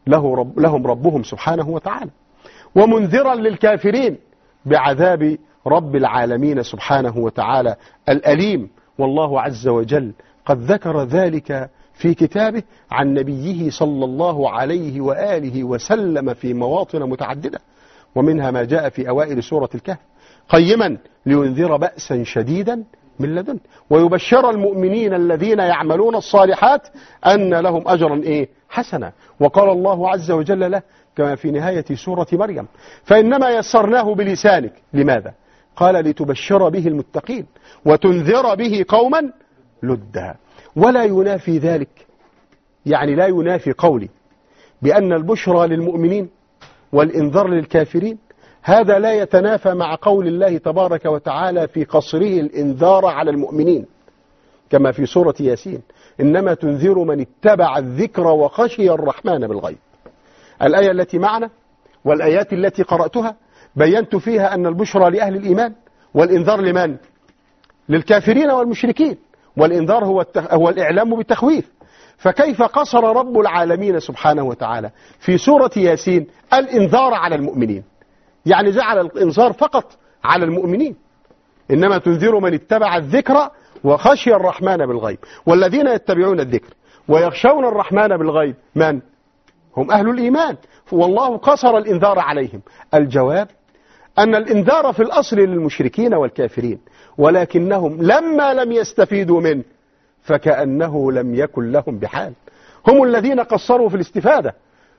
لهم ربهم سبحانه وتعالى، ومنذرا للكافرين بعذاب رب العالمين سبحانه وتعالى الأليم. والله عز وجل قد ذكر ذلك في كتابه عن نبيه صلى الله عليه وآله وسلم في مواطن متعددة، ومنها ما جاء في أوائل سورة الكهف قيما لينذر بأسا شديدا من لدن ويبشر المؤمنين الذين يعملون الصالحات أن لهم أجرا حسنا. وقال الله عز وجل له كما في نهاية سورة مريم فإنما يسرناه بلسانك. لماذا؟ قال لتبشر به المتقين وتنذر به قوما لدا. ولا ينافي ذلك، يعني لا ينافي قولي بأن البشرى للمؤمنين والإنذار للكافرين هذا لا يتنافى مع قول الله تبارك وتعالى في قصره الإنذار على المؤمنين كما في سورة ياسين إنما تنذر من اتبع الذكر وخشي الرحمن بالغيب. الآية التي معنا والآيات التي قرأتها بينت فيها أن البشرى لأهل الإيمان والإنذار لمن؟ للكافرين والمشركين. والإنذار هو الإعلام بالتخويف. فكيف قصر رب العالمين سبحانه وتعالى في سورة ياسين الإنذار على المؤمنين؟ يعني جعل الإنذار فقط على المؤمنين. إنما تنذر من اتبع الذكر وخشي الرحمن بالغيب. والذين يتبعون الذكر ويخشون الرحمن بالغيب من؟ هم أهل الإيمان. والله قصر الإنذار عليهم. الجواب أن الإنذار في الأصل للمشركين والكافرين، ولكنهم لما لم يستفيدوا منه فكأنه لم يكن لهم بحال. هم الذين قصروا في الاستفادة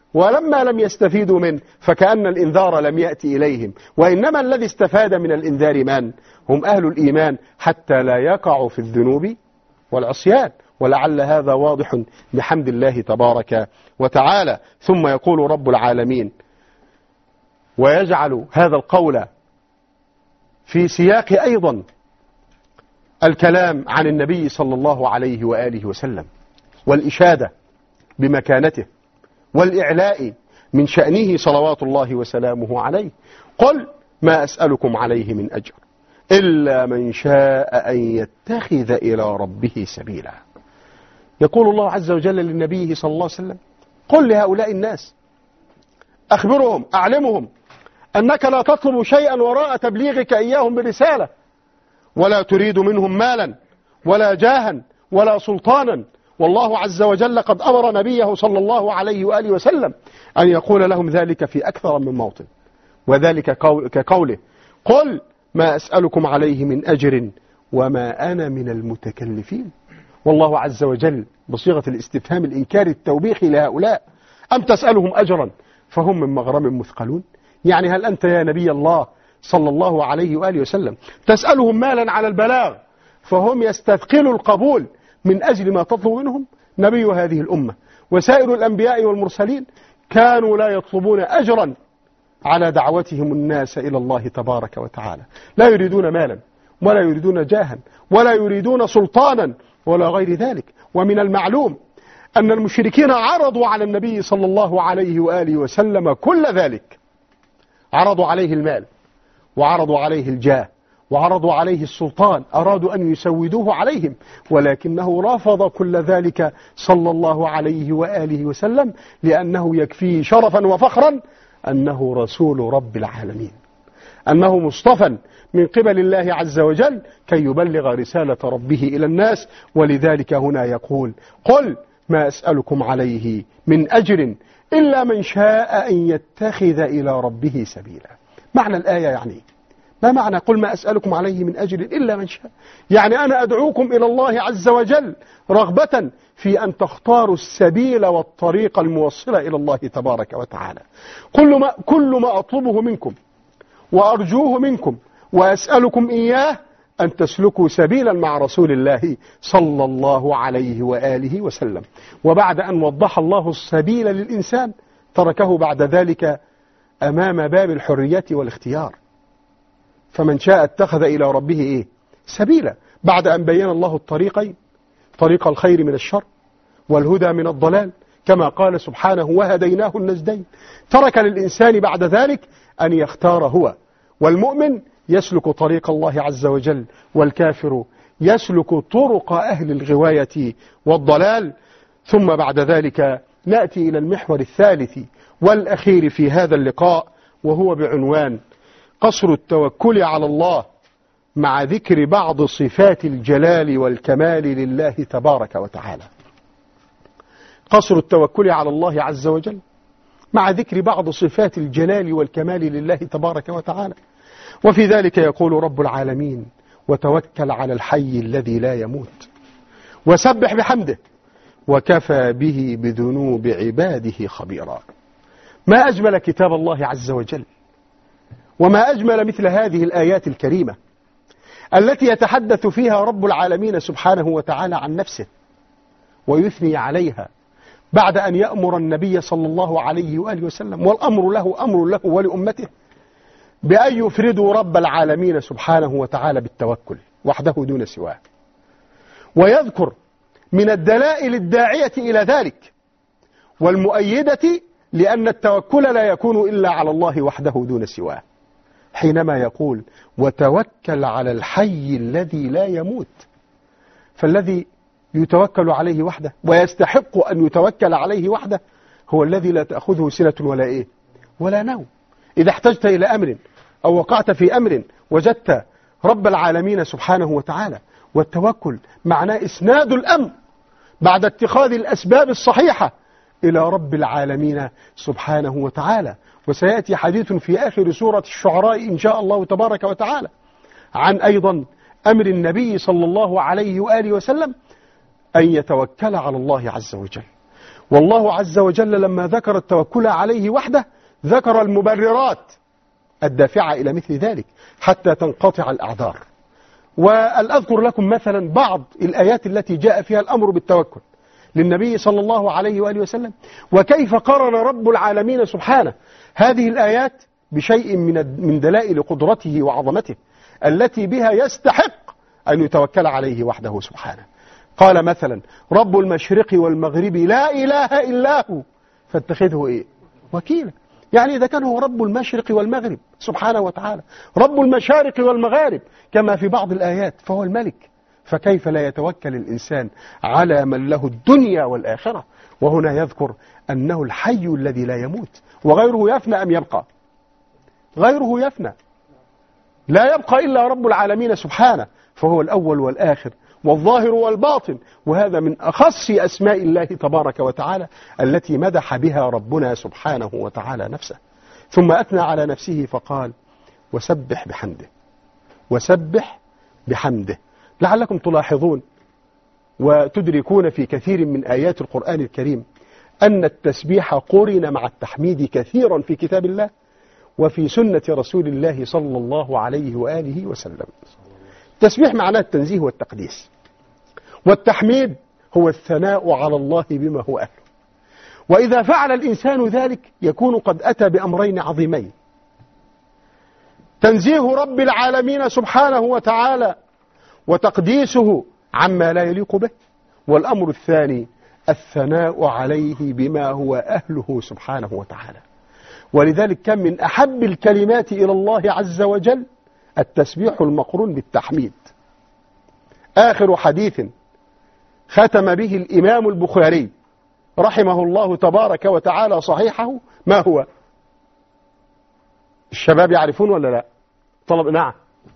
ولما لم يستفيدوا منه فكأن الإنذار لم يأتي إليهم، وإنما الذي استفاد من الإنذار من؟ هم أهل الإيمان، حتى لا يقعوا في الذنوب والعصيان. ولعل هذا واضح بحمد الله تبارك وتعالى. ثم يقول رب العالمين ويجعل هذا القول في سياق أيضا الكلام عن النبي صلى الله عليه وآله وسلم، والإشادة بمكانته والإعلاء من شأنه صلوات الله وسلامه عليه. قل ما أسألكم عليه من أجر إلا من شاء أن يتخذ إلى ربه سبيلا. يقول الله عز وجل للنبي صلى الله عليه وسلم قل لهؤلاء الناس، أخبرهم أعلمهم أنك لا تطلب شيئا وراء تبليغك إياهم برسالة، ولا تريد منهم مالا ولا جاها ولا سلطانا. والله عز وجل قد أمر نبيه صلى الله عليه وآله وسلم أن يقول لهم ذلك في أكثر من موطن، وذلك كقوله قل ما أسألكم عليه من أجر وما أنا من المتكلفين. والله عز وجل بصيغة الاستفهام الإنكاري التوبيخي لهؤلاء، أم تسألهم أجرا فهم من مغرم مثقلون؟ يعني هل أنت يا نبي الله صلى الله عليه وآله وسلم تسألهم مالا على البلاغ فهم يستثقلوا القبول من أجل ما تطلب منهم؟ نبي هذه الأمة وسائر الأنبياء والمرسلين كانوا لا يطلبون أجرا على دعوتهم الناس إلى الله تبارك وتعالى، لا يريدون مالا ولا يريدون جاها ولا يريدون سلطانا ولا غير ذلك. ومن المعلوم أن المشركين عرضوا على النبي صلى الله عليه وآله وسلم كل ذلك، عرضوا عليه المال وعرضوا عليه الجاه وعرضوا عليه السلطان، أرادوا أن يسودوه عليهم، ولكنه رفض كل ذلك صلى الله عليه وآله وسلم، لأنه يكفيه شرفا وفخرا أنه رسول رب العالمين، أنه مصطفى من قبل الله عز وجل كي يبلغ رسالة ربه إلى الناس. ولذلك هنا يقول قل ما أسألكم عليه من أجر إلا من شاء أن يتخذ إلى ربه سبيلا. معنى الآية يعني ما معنى قل ما أسألكم عليه من أجر إلا من شاء؟ يعني أنا أدعوكم إلى الله عز وجل رغبة في أن تختاروا السبيل والطريق الموصلة إلى الله تبارك وتعالى. كل ما أطلبه منكم وأرجوه منكم وأسألكم إياه أن تسلكوا سبيلا مع رسول الله صلى الله عليه وآله وسلم. وبعد أن وضح الله السبيل للإنسان تركه بعد ذلك أمام باب الحرية والاختيار، فمن شاء اتخذ إلى ربه إيه؟ سبيلا. بعد أن بين الله الطريقين، طريق الخير من الشر والهدى من الضلال، كما قال سبحانه وهديناه النجدين، ترك للإنسان بعد ذلك أن يختار هو، والمؤمن يسلك طريق الله عز وجل، والكافر يسلك طرق أهل الغواية والضلال. ثم بعد ذلك نأتي إلى المحور الثالث والأخير في هذا اللقاء، وهو بعنوان قصر التوكل على الله مع ذكر بعض صفات الجلال والكمال لله تبارك وتعالى. قصر التوكل على الله عز وجل مع ذكر بعض صفات الجلال والكمال لله تبارك وتعالى. وفي ذلك يقول رب العالمين وتوكل على الحي الذي لا يموت وسبح بحمده وكفى به بذنوب عباده خبيرا. ما أجمل كتاب الله عز وجل، وما أجمل مثل هذه الآيات الكريمة التي يتحدث فيها رب العالمين سبحانه وتعالى عن نفسه ويثني عليها بعد أن يأمر النبي صلى الله عليه وآله وسلم، والأمر له أمر له ولأمته، بأن يفردوا رب العالمين سبحانه وتعالى بالتوكل وحده دون سواه، ويذكر من الدلائل الداعية إلى ذلك والمؤيدة لأن التوكل لا يكون إلا على الله وحده دون سواه، حينما يقول وتوكل على الحي الذي لا يموت. فالذي يتوكل عليه وحده ويستحق أن يتوكل عليه وحده هو الذي لا تأخذه سنة ولا إيه ولا نوم. إذا احتجت إلى أمر أو وقعت في أمر وجدت رب العالمين سبحانه وتعالى. والتوكل معناه إسناد الأمر بعد اتخاذ الأسباب الصحيحة إلى رب العالمين سبحانه وتعالى. وسيأتي حديث في آخر سورة الشعراء إن شاء الله تبارك وتعالى عن أيضا أمر النبي صلى الله عليه وآله وسلم أن يتوكل على الله عز وجل. والله عز وجل لما ذكر التوكل عليه وحده ذكر المبررات الدافعة إلى مثل ذلك حتى تنقطع الأعذار. وأذكر لكم مثلا بعض الآيات التي جاء فيها الأمر بالتوكل للنبي صلى الله عليه وآله وسلم، وكيف قرن رب العالمين سبحانه هذه الآيات بشيء من دلائل قدرته وعظمته التي بها يستحق أن يتوكل عليه وحده سبحانه. قال مثلا: رب المشرق والمغرب لا إله إلا هو فاتخذه إيه؟ وكيلا. يعني إذا كان هو رب المشرق والمغرب سبحانه وتعالى، رب المشارق والمغارب كما في بعض الآيات، فهو الملك، فكيف لا يتوكل الإنسان على من له الدنيا والآخرة؟ وهنا يذكر أنه الحي الذي لا يموت، وغيره يفنى أم يبقى؟ غيره يفنى، لا يبقى إلا رب العالمين سبحانه، فهو الأول والآخر والظاهر والباطن، وهذا من أخص أسماء الله تبارك وتعالى التي مدح بها ربنا سبحانه وتعالى نفسه. ثم أثنى على نفسه فقال: وسبح بحمده. وسبح بحمده. لعلكم تلاحظون وتدركون في كثير من آيات القرآن الكريم أن التسبيح قرن مع التحميد كثيرا في كتاب الله وفي سنة رسول الله صلى الله عليه وآله وسلم. التسبيح معناه التنزيه والتقديس، والتحميد هو الثناء على الله بما هو أهله. وإذا فعل الإنسان ذلك يكون قد أتى بأمرين عظيمين: تنزيه رب العالمين سبحانه وتعالى وتقديسه عما لا يليق به، والأمر الثاني الثناء عليه بما هو أهله سبحانه وتعالى. ولذلك كان من أحب الكلمات إلى الله عز وجل التسبيح المقرون بالتحميد. آخر حديث ختم به الإمام البخاري رحمه الله تبارك وتعالى صحيحه ما هو؟ الشباب يعرفون ولا لا؟ طلب نعم.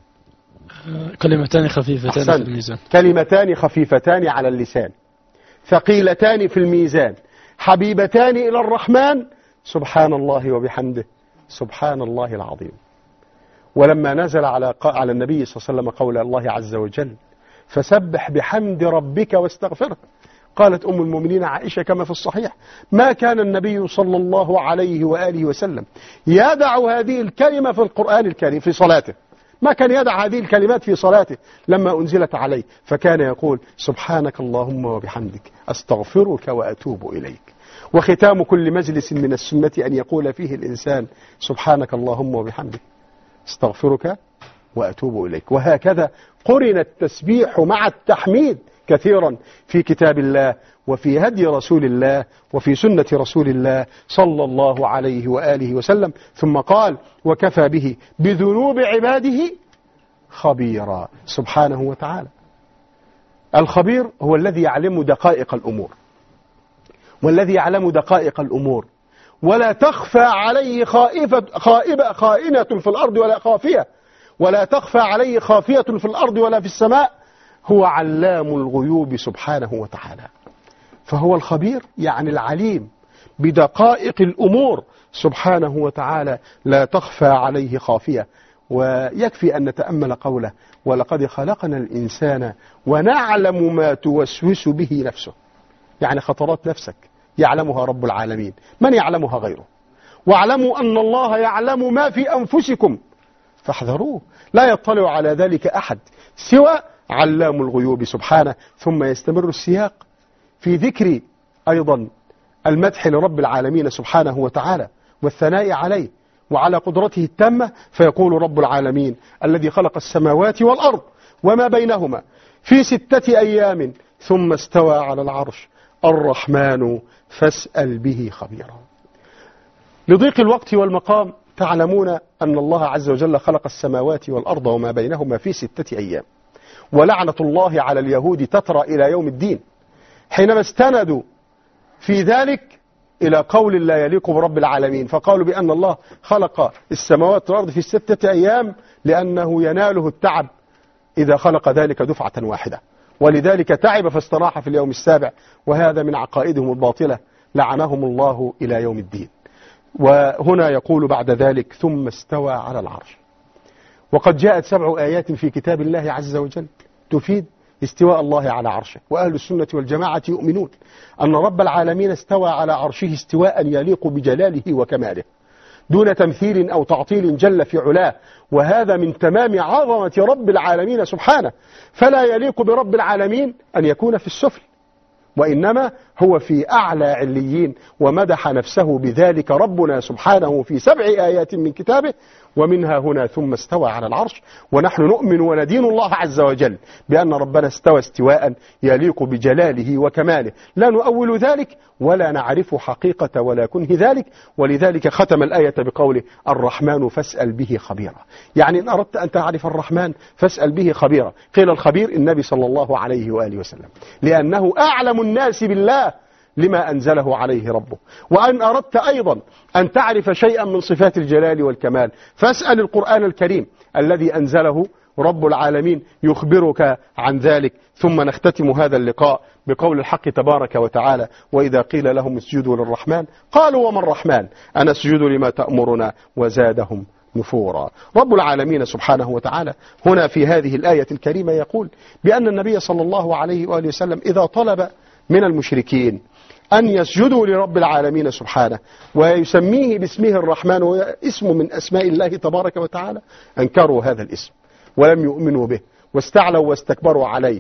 كلمتان خفيفتان في الميزان. كلمتان خفيفتان على اللسان ثقيلتان في الميزان حبيبتان إلى الرحمن سبحان الله وبحمده سبحان الله العظيم. ولما نزل على النبي صلى الله عليه وسلم قول الله عز وجل: فسبح بحمد ربك واستغفره، قالت أم المؤمنين عائشة كما في الصحيح: ما كان النبي صلى الله عليه وآله وسلم يدع هذه الكلمة في القرآن الكريم في صلاته، ما كان يدع هذه الكلمات في صلاته لما أنزلت عليه، فكان يقول: سبحانك اللهم وبحمدك أستغفرك وأتوب إليك. وختام كل مجلس من السنة أن يقول فيه الإنسان: سبحانك اللهم وبحمدك استغفرك وأتوب إليك. وهكذا قرن التسبيح مع التحميد كثيرا في كتاب الله وفي هدي رسول الله وفي سنة رسول الله صلى الله عليه وآله وسلم. ثم قال: وكفى به بذنوب عباده خبيرا سبحانه وتعالى. الخبير هو الذي يعلم دقائق الأمور، والذي يعلم دقائق الأمور ولا تخفى عليه خائنة في الأرض ولا خافية، ولا تخفى عليه خافية في الأرض ولا في السماء، هو علام الغيوب سبحانه وتعالى. فهو الخبير يعني العليم بدقائق الأمور سبحانه وتعالى، لا تخفى عليه خافية. ويكفي أن نتأمل قوله: ولقد خلقنا الإنسان ونعلم ما توسوس به نفسه. يعني خطرات نفسك يعلمها رب العالمين، من يعلمها غيره. واعلموا أن الله يعلم ما في أنفسكم فاحذروه، لا يطلع على ذلك أحد سوى علام الغيوب سبحانه. ثم يستمر السياق في ذكر أيضا المدح لرب العالمين سبحانه وتعالى والثناء عليه وعلى قدرته التامة، فيقول رب العالمين: الذي خلق السماوات والأرض وما بينهما في 6 أيام ثم استوى على العرش الرحمن فاسأل به خبيرا. لضيق الوقت والمقام تعلمون أن الله عز وجل خلق السماوات والأرض وما بينهما في 6 أيام، ولعنة الله على اليهود تترى إلى يوم الدين حينما استندوا في ذلك إلى قول لا يليق برب العالمين، فقالوا بأن الله خلق السماوات والأرض في 6 أيام لأنه يناله التعب إذا خلق ذلك دفعة واحدة، ولذلك تعب فاستراح في اليوم السابع، وهذا من عقائدهم الباطلة لعنهم الله إلى يوم الدين. وهنا يقول بعد ذلك: ثم استوى على العرش. وقد جاءت 7 آيات في كتاب الله عز وجل تفيد استواء الله على عرشه، وأهل السنة والجماعة يؤمنون أن رب العالمين استوى على عرشه استواء يليق بجلاله وكماله دون تمثيل أو تعطيل جل في علاه، وهذا من تمام عظمة رب العالمين سبحانه، فلا يليق برب العالمين أن يكون في السفل، وإنما هو في أعلى عليين، ومدح نفسه بذلك ربنا سبحانه في 7 آيات من كتابه، ومنها هنا ثم استوى على العرش. ونحن نؤمن وندين الله عز وجل بأن ربنا استوى استواء يليق بجلاله وكماله، لا نؤول ذلك ولا نعرف حقيقة ولا كنه ذلك. ولذلك ختم الآية بقوله الرحمن فاسأل به خبيرا، يعني إن أردت أن تعرف الرحمن فاسأل به خبيرا. قيل الخبير النبي صلى الله عليه وآله وسلم، لأنه أعلم الناس بالله لما أنزله عليه ربه. وأن أردت أيضا أن تعرف شيئا من صفات الجلال والكمال فاسأل القرآن الكريم الذي أنزله رب العالمين يخبرك عن ذلك. ثم نختتم هذا اللقاء بقول الحق تبارك وتعالى وإذا قيل لهم اسجدوا للرحمن قالوا وما الرحمن أنسجد لما تأمرنا وزادهم نفورا. رب العالمين سبحانه وتعالى هنا في هذه الآية الكريمة يقول بأن النبي صلى الله عليه وآله وسلم إذا طلب من المشركين أن يسجدوا لرب العالمين سبحانه ويسميه باسمه الرحمن، وهو اسم من أسماء الله تبارك وتعالى، أنكروا هذا الاسم ولم يؤمنوا به واستعلوا واستكبروا عليه،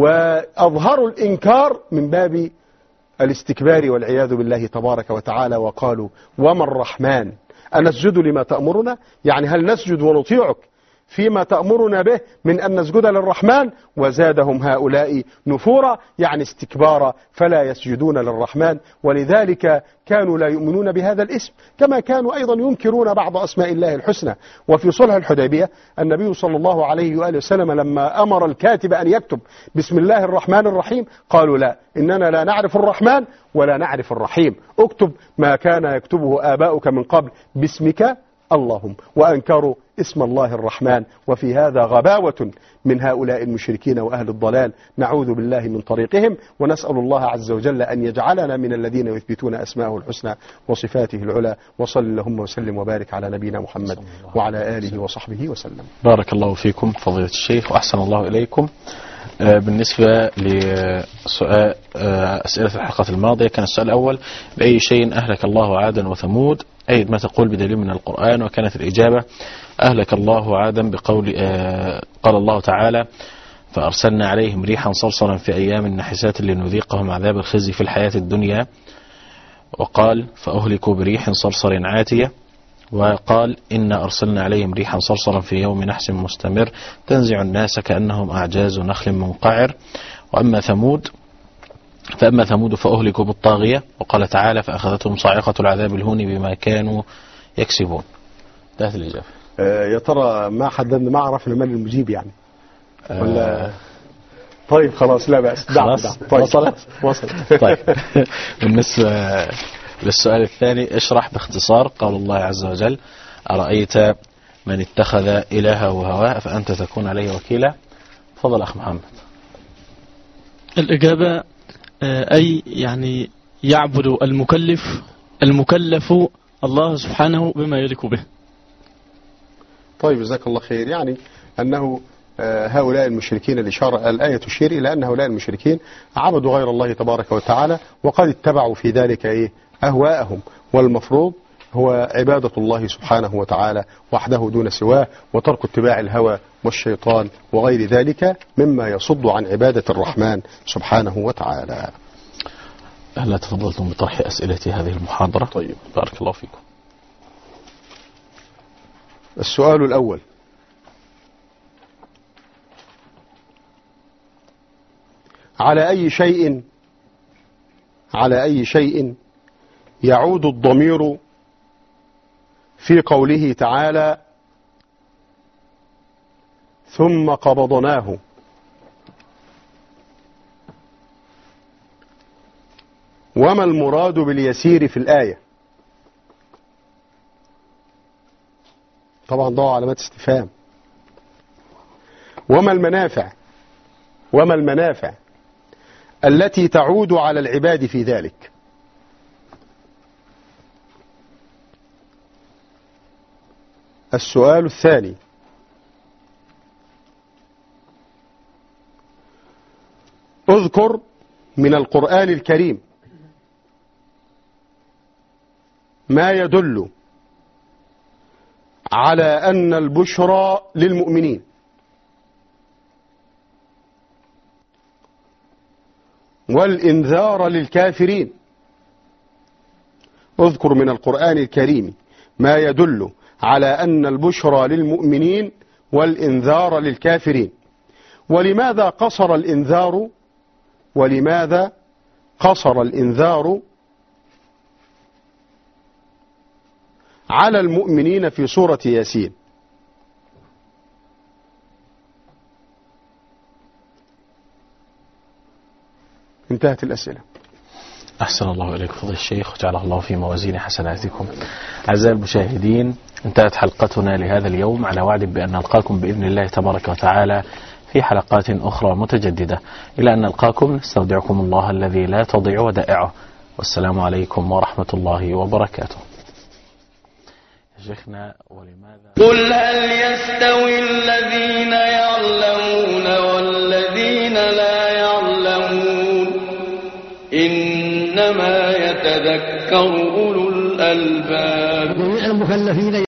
وأظهروا الإنكار من باب الاستكبار والعياذ بالله تبارك وتعالى، وقالوا وما الرحمن أنسجد لما تأمرنا، يعني هل نسجد ونطيعك فيما تأمرنا به من أن نسجد للرحمن؟ وزادهم هؤلاء نفورا، يعني استكبارا، فلا يسجدون للرحمن. ولذلك كانوا لا يؤمنون بهذا الاسم، كما كانوا أيضا ينكرون بعض أسماء الله الحسنى. وفي صلح الحديبية النبي صلى الله عليه وآله وسلم لما أمر الكاتب أن يكتب بسم الله الرحمن الرحيم قالوا لا، إننا لا نعرف الرحمن ولا نعرف الرحيم، اكتب ما كان يكتبه آباؤك من قبل باسمك اللهم، وأنكروا اسم الله الرحمن. وفي هذا غباوة من هؤلاء المشركين وأهل الضلال، نعوذ بالله من طريقهم، ونسأل الله عز وجل أن يجعلنا من الذين يثبتون أسماءه الحسنى وصفاته العلى. وصل اللهم وسلم وبارك على نبينا محمد وعلى آله وصحبه وسلم. بارك الله فيكم فضيلة الشيخ وأحسن الله إليكم. بالنسبة لسؤال أسئلة الحلقة الماضية، كان السؤال الأول بأي شيء أهلك الله عادا وثمود؟ أيد ما تقول بدليل من القرآن؟ وكانت الإجابة أهلك الله عادا بقول قال الله تعالى فأرسلنا عليهم ريحا صرصرا في أيام نحسات لنذيقهم عذاب الخزي في الحياة الدنيا، وقال فأهلكوا بريح صرصر عاتية، وقال إنا أرسلنا عليهم ريحا صرصرا في يوم نحس مستمر تنزع الناس كأنهم أعجاز نخل منقعر. فأما ثمود فأهلكوا بالطاغية، وقال تعالى فأخذتهم صاعقة العذاب الهون بما كانوا يكسبون. انتهت الإجابة. يا ترى ما حددنا، ما عرفنا من المجيب يعني ولا طيب خلاص لا بأس. خلاص طيب. وصلت. طيب بالنسبة للسؤال الثاني، اشرح باختصار قول الله عز وجل أرأيت من اتخذ إلهه هواه فأنت تكون عليه وكيلا. تفضل أخ محمد. الإجابة أي يعني يعبد المكلف الله سبحانه بما يليق به. طيب جزاك الله خير. يعني أنه هؤلاء المشركين الآية تشير إلى أن هؤلاء المشركين عبدوا غير الله تبارك وتعالى، وقد اتبعوا في ذلك أهواءهم، والمفروض هو عبادة الله سبحانه وتعالى وحده دون سواه، وترك اتباع الهوى والشيطان وغير ذلك مما يصد عن عبادة الرحمن سبحانه وتعالى. هل تفضلتم بطرح أسئلة هذه المحاضرة؟ طيب بارك الله فيكم. السؤال الأول: على أي شيء يعود الضمير في قوله تعالى ثم قبضناه؟ وما المراد باليسير في الآية؟ طبعا ضعوا علامات استفهام. وما المنافع التي تعود على العباد في ذلك؟ السؤال الثاني: اذكر من القرآن الكريم ما يدل على أن البشرى للمؤمنين والإنذار للكافرين. اذكر من القرآن الكريم ما يدل على أن البشرى للمؤمنين والإنذار للكافرين. ولماذا قصر الإنذار على المؤمنين في سورة ياسين؟ انتهت الأسئلة. أحسن الله إليك فضل الشيخ وجعله الله في موازين حسناتكم. أعزائي المشاهدين، انتهت حلقتنا لهذا اليوم على وعد بأن نلقاكم بإذن الله تبارك وتعالى في حلقات أخرى متجددة. إلى أن نلقاكم نستودعكم الله الذي لا تضيع ودائعه، والسلام عليكم ورحمة الله وبركاته. شيخنا، ولماذا قل هل يستوي الذين يعلمون والذين لا يعلمون إنما يتذكر أولو الألباب.